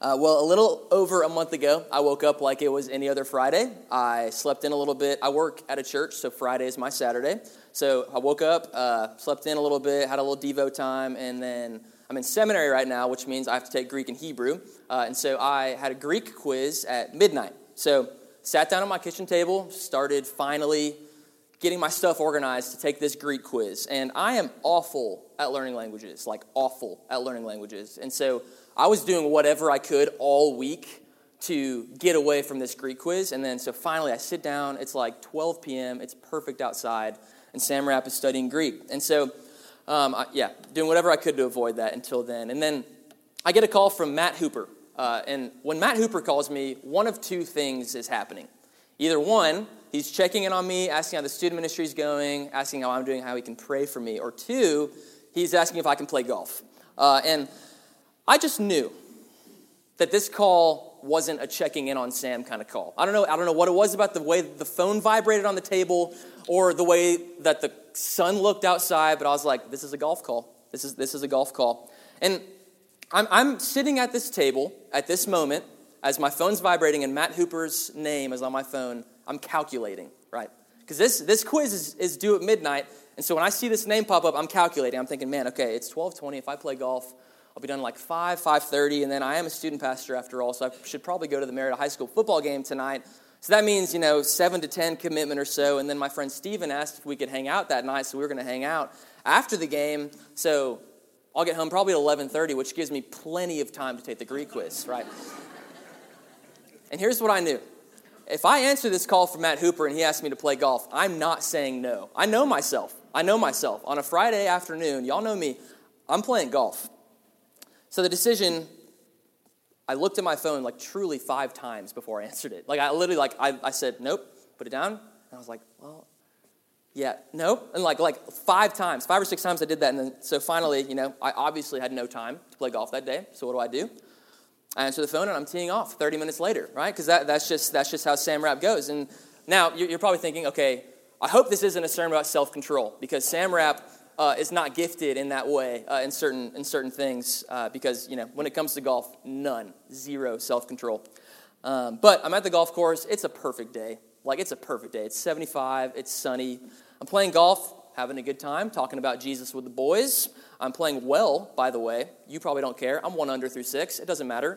Well, a little over a month ago, I woke up like it was any other Friday. I slept in a little bit. I work at a church, so Friday is my Saturday. So I woke up, slept in a little bit, had a little Devo time, and then I'm in seminary right now, which means I have to take Greek and Hebrew. And so I had a Greek quiz at midnight. So sat down at my kitchen table, started finally getting my stuff organized to take this Greek quiz. And I am awful at learning languages, like awful at learning languages. And so I was doing whatever I could all week to get away from this Greek quiz. And then so finally I sit down, it's like 12 p.m., it's perfect outside, and Sam Rapp is studying Greek. And so, doing whatever I could to avoid that until then. And then I get a call from Matt Hooper. And when Matt Hooper calls me, one of two things is happening. Either one, he's checking in on me, asking how the student ministry is going, asking how I'm doing, how he can pray for me. Or two, he's asking if I can play golf. And I just knew that this call wasn't a checking in on Sam kind of call. I don't know what it was about the way the phone vibrated on the table or the way that the sun looked outside, but I was like, this is a golf call. This is a golf call. And I'm sitting at this table at this moment as my phone's vibrating and Matt Hooper's name is on my phone. I'm calculating, right? Because this quiz is due at midnight, and so when I see this name pop up, I'm calculating. I'm thinking, man, okay, it's 12:20. If I play golf, I'll be done like 5:30, and then I am a student pastor after all, so I should probably go to the Merida High School football game tonight. So that means, 7 to 10 commitment or so, and then my friend Steven asked if we could hang out that night, so we were going to hang out after the game, so I'll get home probably at 11:30, which gives me plenty of time to take the Greek quiz, right? And here's what I knew. If I answer this call from Matt Hooper and he asks me to play golf, I'm not saying no. I know myself. On a Friday afternoon, y'all know me, I'm playing golf. So the decision, I looked at my phone like truly 5 times before I answered it. Like I literally, I said, nope, put it down. And I was like, well, yeah, nope. And like 5 times, 5 or 6 times I did that. And then, so finally, I obviously had no time to play golf that day. So what do? I answer the phone and I'm teeing off 30 minutes later, right? Because that's just how Sam Rapp goes. And now you're probably thinking, okay, I hope this isn't a sermon about self-control because Sam Rapp is not gifted in that way in certain things because when it comes to golf, zero self-control. But I'm at the golf course. It's a perfect day. It's a perfect day. It's 75. It's sunny. I'm playing golf, having a good time, talking about Jesus with the boys. I'm playing well, by the way. You probably don't care. I'm 1 under through 6. It doesn't matter.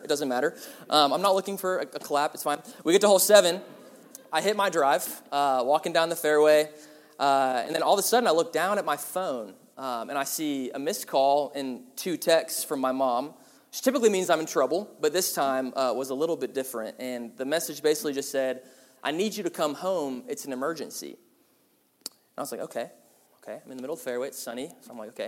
I'm not looking for a clap. It's fine. We get to hole 7. I hit my drive, walking down the fairway, and then all of a sudden I look down at my phone, and I see a missed call and 2 texts from my mom, which typically means I'm in trouble, but this time was a little bit different. And the message basically just said, I need you to come home. It's an emergency. And I was like, okay. I'm in the middle of the fairway. It's sunny, so I'm like, okay.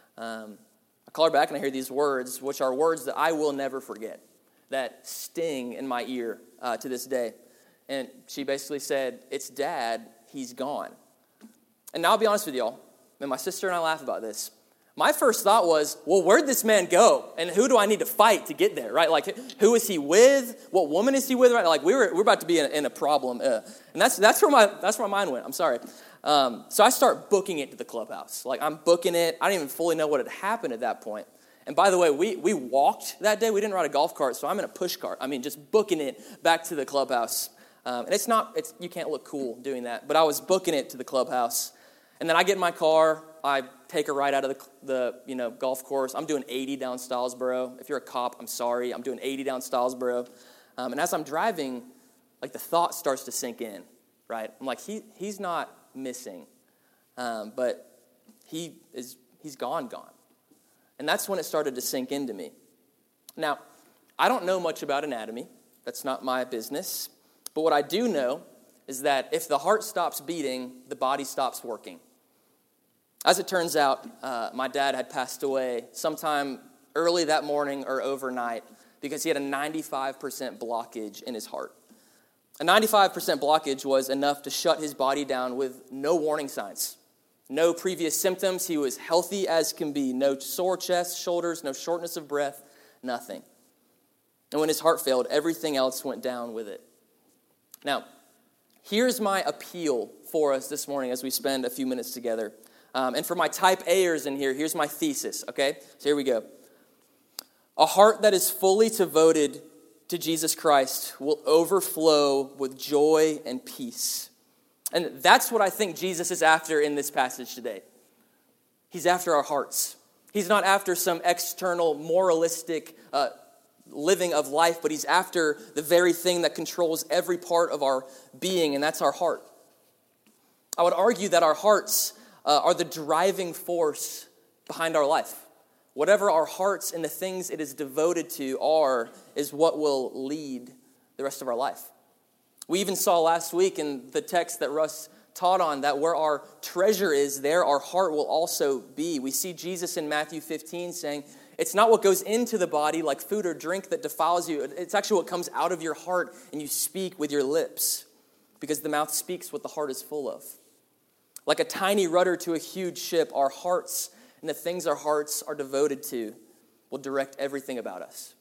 I call her back and I hear these words, which are words that I will never forget, that sting in my ear to this day. And she basically said, it's Dad, he's gone. And now I'll be honest with y'all, and my sister and I laugh about this. My first thought was, well, where'd this man go? And who do I need to fight to get there, right? Like, who is he with? What woman is he with, right? Like, we're about to be in a problem. And that's where my mind went. I'm sorry. So I start booking it to the clubhouse. Like, I'm booking it. I don't even fully know what had happened at that point. And by the way, we walked that day. We didn't ride a golf cart, so I'm in a push cart. I mean, just booking it back to the clubhouse. And you can't look cool doing that. But I was booking it to the clubhouse. And then I get in my car. I take a ride out of the golf course. I'm doing 80 down Stylesboro. If you're a cop, I'm sorry. I'm doing 80 down Stylesboro. And as I'm driving, like the thought starts to sink in, right? I'm like, he's not missing, but he's gone. And that's when it started to sink into me. Now, I don't know much about anatomy. That's not my business. But what I do know is that if the heart stops beating, the body stops working. As it turns out, my dad had passed away sometime early that morning or overnight because he had a 95% blockage in his heart. A 95% blockage was enough to shut his body down with no warning signs, no previous symptoms. He was healthy as can be, no sore chest, shoulders, no shortness of breath, nothing. And when his heart failed, everything else went down with it. Now, here's my appeal for us this morning as we spend a few minutes together. And for my type A'ers in here, here's my thesis, okay? So here we go. A heart that is fully devoted to Jesus Christ will overflow with joy and peace. And that's what I think Jesus is after in this passage today. He's after our hearts. He's not after some external moralistic living of life, but he's after the very thing that controls every part of our being, and that's our heart. I would argue that our hearts are the driving force behind our life. Whatever our hearts and the things it is devoted to are, is what will lead the rest of our life. We even saw last week in the text that Russ taught on that where our treasure is, there our heart will also be. We see Jesus in Matthew 15 saying, it's not what goes into the body like food or drink that defiles you. It's actually what comes out of your heart and you speak with your lips, because the mouth speaks what the heart is full of. Like a tiny rudder to a huge ship, our hearts and the things our hearts are devoted to will direct everything about us.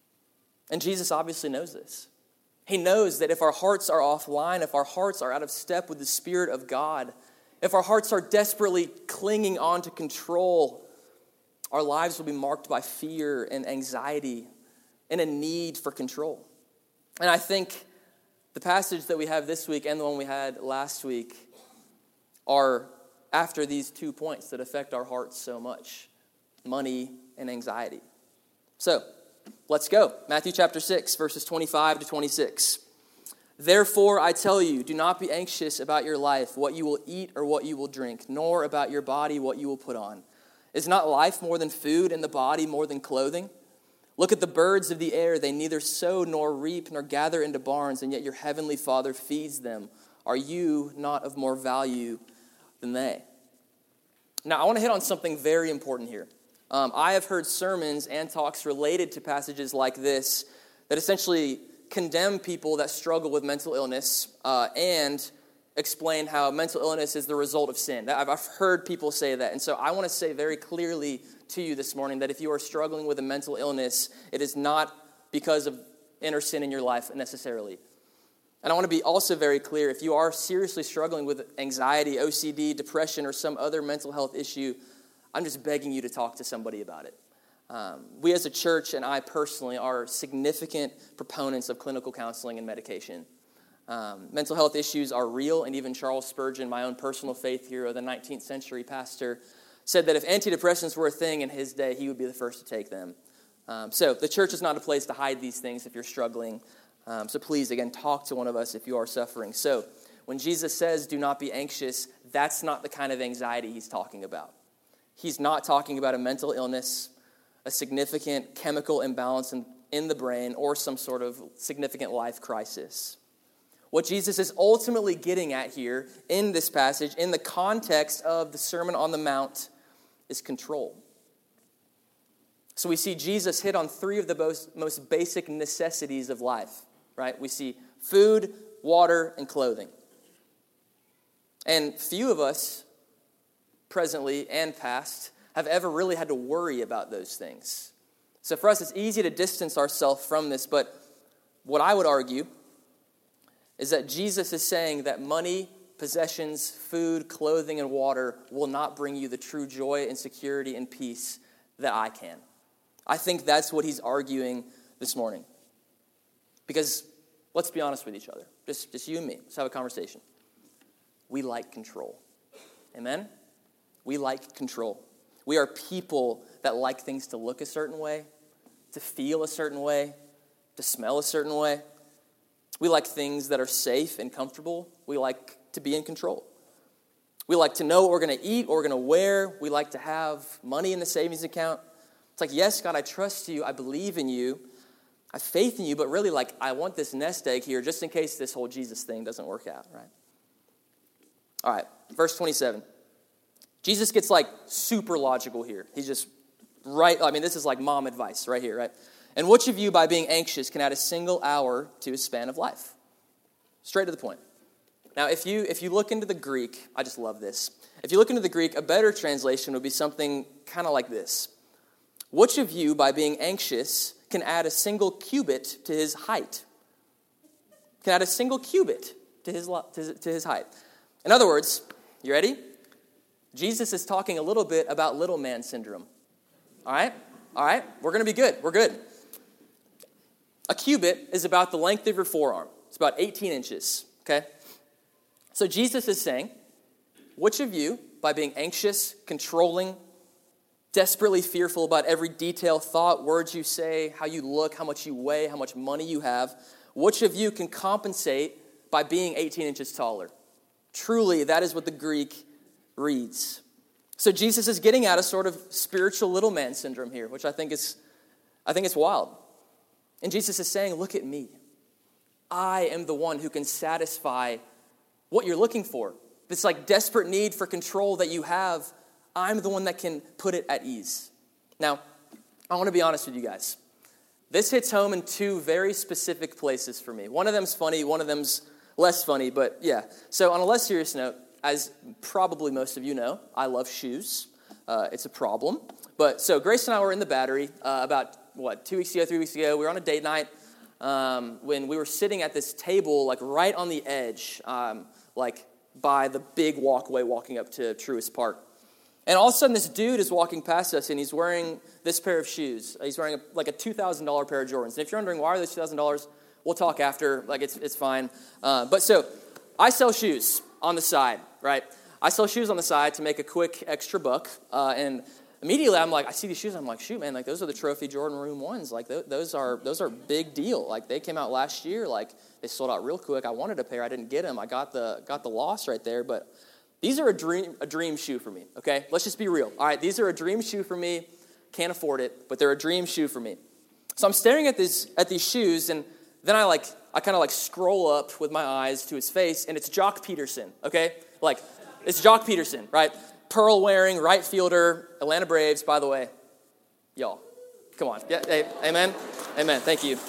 And Jesus obviously knows this. He knows that if our hearts are offline, if our hearts are out of step with the Spirit of God, if our hearts are desperately clinging on to control, our lives will be marked by fear and anxiety and a need for control. And I think the passage that we have this week and the one we had last week are after these 2 points that affect our hearts so much: money and anxiety. So, let's go. Matthew chapter 6, verses 25 to 26. Therefore, I tell you, do not be anxious about your life, what you will eat or what you will drink, nor about your body, what you will put on. Is not life more than food, and the body more than clothing? Look at the birds of the air. They neither sow nor reap nor gather into barns, and yet your heavenly Father feeds them. Are you not of more value than they? Now, I want to hit on something very important here. I have heard sermons and talks related to passages like this that essentially condemn people that struggle with mental illness and explain how mental illness is the result of sin. I've heard people say that. And so I want to say very clearly to you this morning that if you are struggling with a mental illness, it is not because of inner sin in your life necessarily. And I want to be also very clear, if you are seriously struggling with anxiety, OCD, depression, or some other mental health issue, I'm just begging you to talk to somebody about it. We as a church, and I personally, are significant proponents of clinical counseling and medication. Mental health issues are real, and even Charles Spurgeon, my own personal faith hero, the 19th century pastor, said that if antidepressants were a thing in his day, he would be the first to take them. So the church is not a place to hide these things if you're struggling. So please, again, talk to one of us if you are suffering. So when Jesus says, do not be anxious, that's not the kind of anxiety he's talking about. He's not talking about a mental illness, a significant chemical imbalance in the brain, or some sort of significant life crisis. What Jesus is ultimately getting at here in this passage, in the context of the Sermon on the Mount, is control. So we see Jesus hit on 3 of the most basic necessities of life, right? We see food, water, and clothing. And few of us, presently and past, have ever really had to worry about those things. So for us, it's easy to distance ourselves from this, but what I would argue is that Jesus is saying that money, possessions, food, clothing, and water will not bring you the true joy and security and peace that I can. I think that's what he's arguing this morning. Because let's be honest with each other. Just you and me. Let's have a conversation. We like control. Amen? We like control. We are people that like things to look a certain way, to feel a certain way, to smell a certain way. We like things that are safe and comfortable. We like to be in control. We like to know what we're going to eat, what we're going to wear. We like to have money in the savings account. It's like, yes, God, I trust you. I believe in you. I have faith in you, but really, like, I want this nest egg here just in case this whole Jesus thing doesn't work out, right? All right, verse 27. Jesus gets, like, super logical here. He's just right. I mean, this is like mom advice right here, right? And which of you, by being anxious, can add a single hour to his span of life? Straight to the point. Now, if you look into the Greek, I just love this. If you look into the Greek, a better translation would be something kind of like this. Which of you, by being anxious, can add a single cubit to his height? Can add a single cubit to his height. In other words, you ready? Jesus is talking a little bit about little man syndrome. All right? All right? We're going to be good. We're good. A cubit is about the length of your forearm. It's about 18 inches, okay? So Jesus is saying, which of you, by being anxious, controlling, desperately fearful about every detail, thought, words you say, how you look, how much you weigh, how much money you have, which of you can compensate by being 18 inches taller? Truly, that is what the Greek reads. So Jesus is getting at a sort of spiritual little man syndrome here, which I think is wild. And Jesus is saying, look at me. I am the one who can satisfy what you're looking for. This like desperate need for control that you have, I'm the one that can put it at ease. Now, I want to be honest with you guys. This hits home in two very specific places for me. One of them's funny, one of them's less funny, but yeah. So on a less serious note, as probably most of you know, I love shoes. It's a problem. But so Grace and I were in the Battery about, 2 weeks ago, 3 weeks ago. We were on a date night when we were sitting at this table, like right on the edge, like by the big walkway walking up to Truist Park. And all of a sudden, this dude is walking past us, and he's wearing this pair of shoes. He's wearing a $2,000 pair of Jordans. And if you're wondering why are those $2,000, we'll talk after. Like it's fine. But so I sell shoes on the side, right? I sell shoes on the side to make a quick extra buck. And immediately, I'm like, I see these shoes. I'm like, shoot, man, like those are the Trophy Jordan Room ones. Like those are big deal. Like they came out last year. Like they sold out real quick. I wanted a pair. I didn't get them. I got the loss right there, but. These are a dream shoe for me, okay? Let's just be real. All right, these are a dream shoe for me. Can't afford it, but they're a dream shoe for me. So I'm staring at these shoes, and then I kind of scroll up with my eyes to his face, and it's Jock Peterson, okay? Like, it's Jock Peterson, right? Pearl-wearing, right fielder, Atlanta Braves, by the way. Y'all, come on. Yeah, hey, amen? Amen, thank you.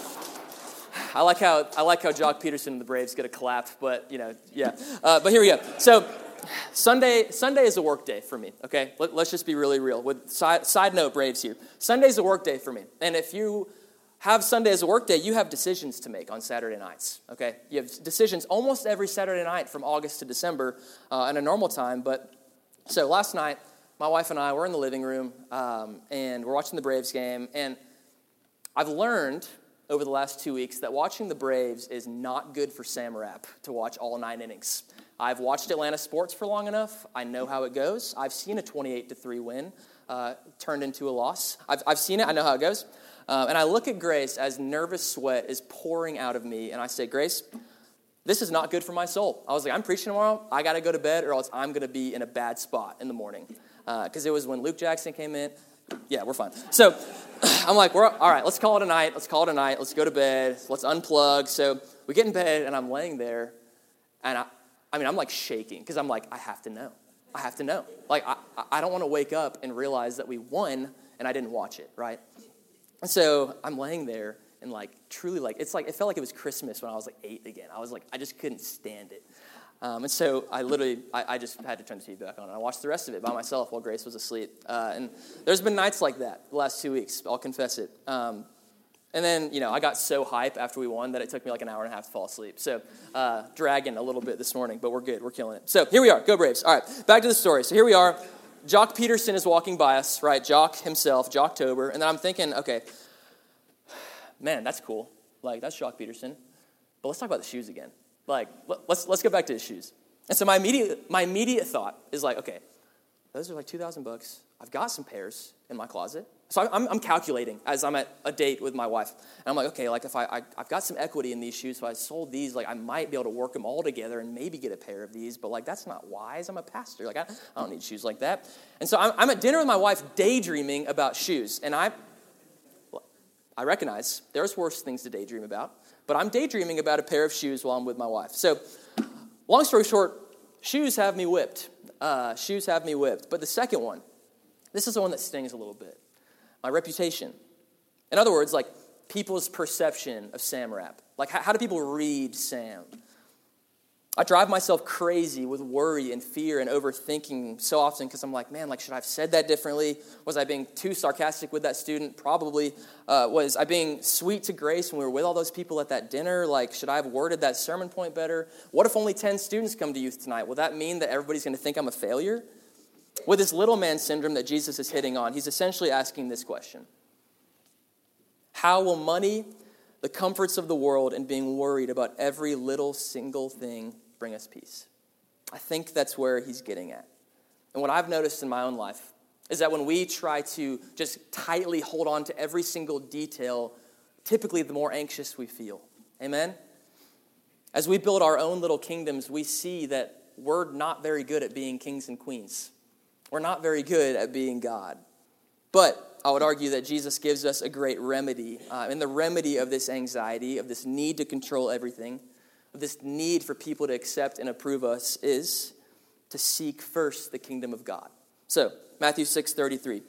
I like how Jock Peterson and the Braves get a clap, but, yeah. But here we go. So Sunday is a work day for me, okay? Let's just be really real. With side note, Braves here. Sunday's a work day for me. And if you have Sunday as a work day, you have decisions to make on Saturday nights, okay? You have decisions almost every Saturday night from August to December in a normal time. But so last night, my wife and I were in the living room, and we're watching the Braves game. And I've learned over the last 2 weeks that watching the Braves is not good for Sam Rapp to watch all 9 innings. I've watched Atlanta sports for long enough. I know how it goes. I've seen a 28-3 win turned into a loss. I've seen it. I know how it goes. And I look at Grace as nervous sweat is pouring out of me, and I say, Grace, this is not good for my soul. I was like, I'm preaching tomorrow. I got to go to bed, or else I'm going to be in a bad spot in the morning. Because it was when Luke Jackson came in. Yeah, we're fine. So I'm like, all right, let's call it a night. Let's go to bed. Let's unplug. So we get in bed, and I'm laying there, and I'm like shaking because I'm like, I have to know. Like, I don't want to wake up and realize that we won and I didn't watch it, right? And so I'm laying there and truly it felt like it was Christmas when I was 8 again. I was I just couldn't stand it. And so I just had to turn the TV back on. And I watched the rest of it by myself while Grace was asleep. And there's been nights like that the last 2 weeks. I'll confess it. And then, I got so hype after we won that it took me an hour and a half to fall asleep. So, dragging a little bit this morning, but we're good. We're killing it. So, here we are. Go Braves. All right, back to the story. So, here we are. Jock Peterson is walking by us, right? Jock himself, Jocktober. And then I'm thinking, okay, man, that's cool. That's Jock Peterson. But let's talk about the shoes again. Let's go back to his shoes. And so, my immediate thought is okay, those are $2,000. I've got some pairs in my closet. So I'm calculating as I'm at a date with my wife. And I'm like, okay, if I've got some equity in these shoes, so I sold these, I might be able to work them all together and maybe get a pair of these. But, that's not wise. I'm a pastor. I don't need shoes like that. And so I'm at dinner with my wife daydreaming about shoes. And I recognize there's worse things to daydream about. But I'm daydreaming about a pair of shoes while I'm with my wife. So long story short, shoes have me whipped. But the second one, this is the one that stings a little bit. My reputation. In other words, people's perception of Sam Rapp. How do people read Sam? I drive myself crazy with worry and fear and overthinking so often because I'm man, should I have said that differently? Was I being too sarcastic with that student? Probably. Was I being sweet to Grace when we were with all those people at that dinner? Should I have worded that sermon point better? What if only 10 students come to youth tonight? Will that mean that everybody's going to think I'm a failure? With this little man syndrome that Jesus is hitting on, he's essentially asking this question. How will money, the comforts of the world, and being worried about every little single thing bring us peace? I think that's where he's getting at. And what I've noticed in my own life is that when we try to just tightly hold on to every single detail, typically the more anxious we feel. Amen? As we build our own little kingdoms, we see that we're not very good at being kings and queens. We're not very good at being God. But I would argue that Jesus gives us a great remedy. And the remedy of this anxiety, of this need to control everything, of this need for people to accept and approve us, is to seek first the kingdom of God. So, Matthew 6:33.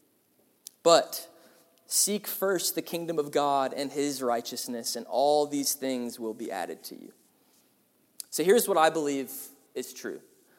But seek first the kingdom of God and his righteousness, and all these things will be added to you. So here's what I believe is true.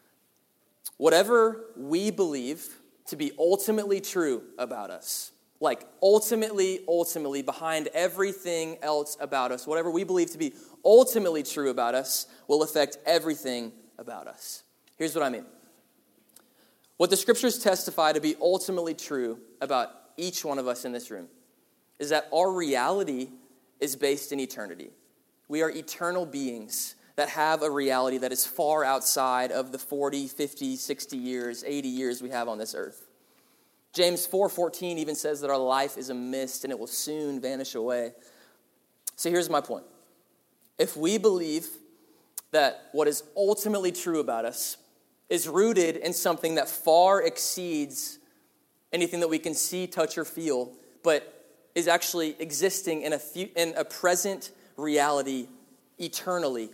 Whatever we believe to be ultimately true about us, like ultimately behind everything else about us, whatever we believe to be ultimately true about us will affect everything about us. Here's what I mean. What the scriptures testify to be ultimately true about each one of us in this room is that our reality is based in eternity. We are eternal beings that have a reality that is far outside of the 40, 50, 60 years, 80 years we have on this earth. James 4:14 even says that our life is a mist and it will soon vanish away. So here's my point. If we believe that what is ultimately true about us is rooted in something that far exceeds anything that we can see, touch, or feel, but is actually existing in a present reality eternally,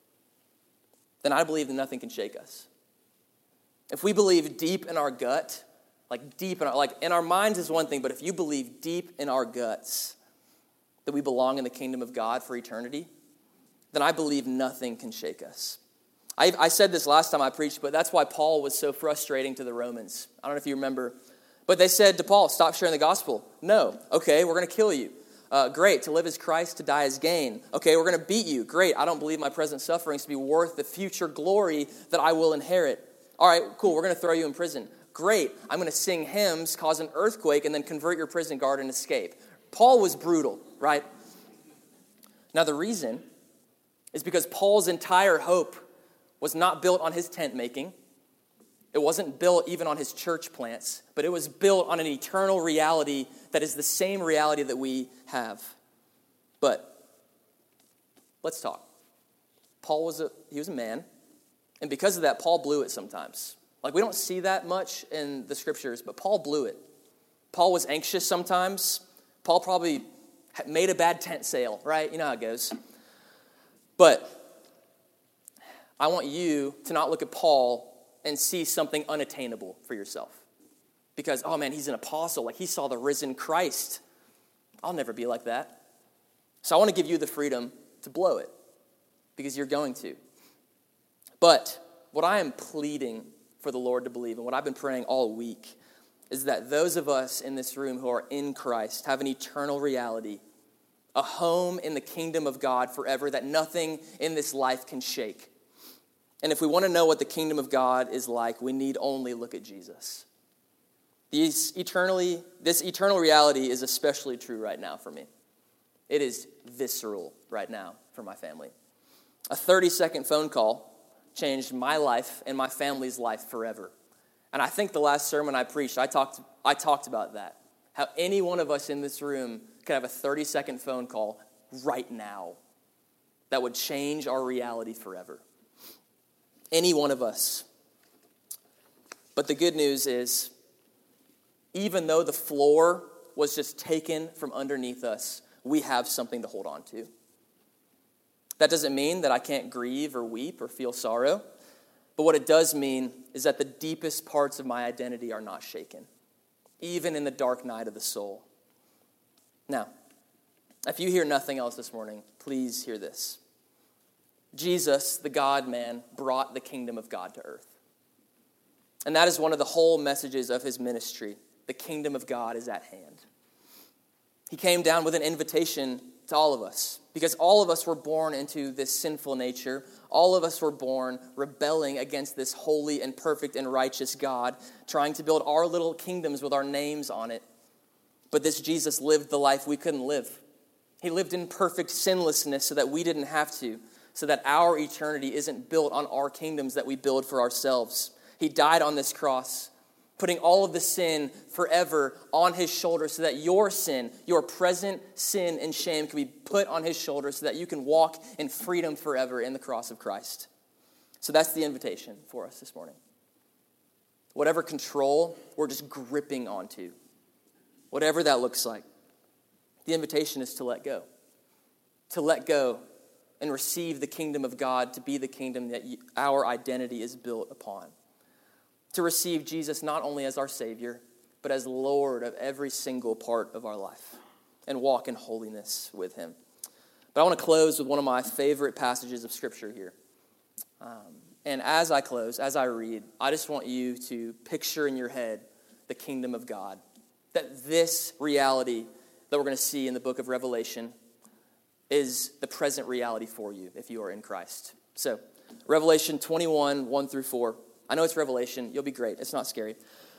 then I believe that nothing can shake us. If we believe deep in our gut, in our minds is one thing, but if you believe deep in our guts that we belong in the kingdom of God for eternity, then I believe nothing can shake us. I said this last time I preached, but that's why Paul was so frustrating to the Romans. I don't know if you remember. But they said to Paul, stop sharing the gospel. No. Okay, we're going to kill you. Great. To live as Christ, to die as gain. Okay, we're going to beat you. Great. I don't believe my present sufferings to be worth the future glory that I will inherit. All right, cool. We're going to throw you in prison. Great. I'm going to sing hymns, cause an earthquake, and then convert your prison guard and escape. Paul was brutal, right? Now the reason is because Paul's entire hope was not built on his tent making. It wasn't built even on his church plants, but it was built on an eternal reality that is the same reality that we have. But let's talk. Paul was a man, and because of that, Paul blew it sometimes. Like, we don't see that much in the scriptures, but Paul blew it. Paul was anxious sometimes. Paul probably made a bad tent sale, right? You know how it goes. But I want you to not look at Paul and see something unattainable for yourself. Because, oh man, he's an apostle. Like, he saw the risen Christ. I'll never be like that. So I want to give you the freedom to blow it, because you're going to. But what I am pleading for the Lord to believe, and what I've been praying all week, is that those of us in this room who are in Christ have an eternal reality, a home in the kingdom of God forever that nothing in this life can shake. And if we want to know what the kingdom of God is like, we need only look at Jesus. This eternal reality is especially true right now for me. It is visceral right now for my family. A 30-second phone call changed my life and my family's life forever. And I think the last sermon I preached, I talked about that. How any one of us in this room could have a 30-second phone call right now that would change our reality forever. Any one of us. But the good news is, even though the floor was just taken from underneath us, we have something to hold on to. That doesn't mean that I can't grieve or weep or feel sorrow. But what it does mean is that the deepest parts of my identity are not shaken, even in the dark night of the soul. Now, if you hear nothing else this morning, please hear this. Jesus, the God-man, brought the kingdom of God to earth. And that is one of the whole messages of his ministry. The kingdom of God is at hand. He came down with an invitation to all of us, because all of us were born into this sinful nature. All of us were born rebelling against this holy and perfect and righteous God, trying to build our little kingdoms with our names on it. But this Jesus lived the life we couldn't live. He lived in perfect sinlessness so that we didn't have to, so that our eternity isn't built on our kingdoms that we build for ourselves. He died on this cross, putting all of the sin forever on his shoulders so that your sin, your present sin and shame can be put on his shoulders so that you can walk in freedom forever in the cross of Christ. So that's the invitation for us this morning. Whatever control we're just gripping onto, whatever that looks like, the invitation is to let go. To let go and receive the kingdom of God to be the kingdom that our identity is built upon. To receive Jesus not only as our Savior, but as Lord of every single part of our life and walk in holiness with him. But I want to close with one of my favorite passages of Scripture here. And as I close, as I read, I just want you to picture in your head the kingdom of God. That this reality that we're going to see in the book of Revelation is the present reality for you if you are in Christ. So, Revelation 21, 1 through 4. I know it's Revelation. You'll be great. It's not scary.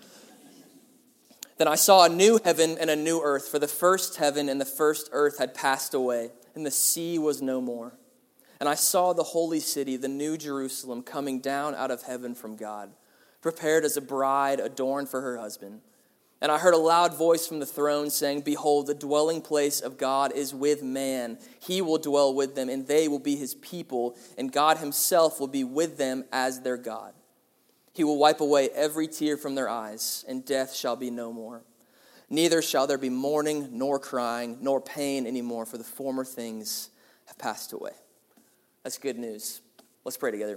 Then I saw a new heaven and a new earth, for the first heaven and the first earth had passed away, and the sea was no more. And I saw the holy city, the new Jerusalem, coming down out of heaven from God, prepared as a bride adorned for her husband. And I heard a loud voice from the throne saying, "Behold, the dwelling place of God is with man. He will dwell with them, and they will be his people, and God himself will be with them as their God. He will wipe away every tear from their eyes, and death shall be no more. Neither shall there be mourning, nor crying, nor pain anymore, for the former things have passed away." That's good news. Let's pray together.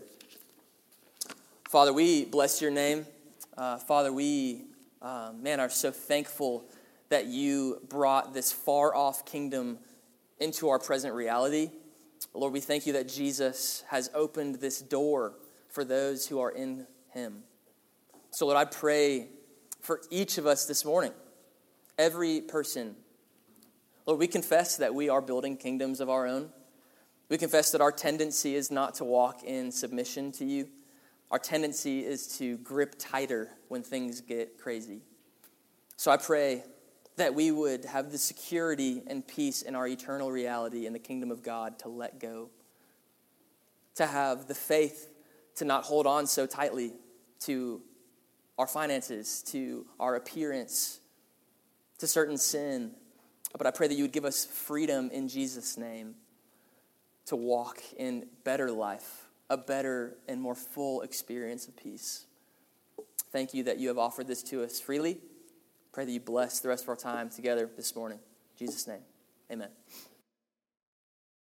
Father, we bless your name. Father, we are so thankful that you brought this far-off kingdom into our present reality. Lord, we thank you that Jesus has opened this door for those who are in him. So, Lord, I pray for each of us this morning, every person. Lord, we confess that we are building kingdoms of our own. We confess that our tendency is not to walk in submission to you. Our tendency is to grip tighter when things get crazy. So I pray that we would have the security and peace in our eternal reality in the kingdom of God to let go, to have the faith to not hold on so tightly to our finances, to our appearance, to certain sin. But I pray that you would give us freedom in Jesus' name to walk in better life, a better and more full experience of peace. Thank you that you have offered this to us freely. Pray that you bless the rest of our time together this morning. In Jesus' name, amen.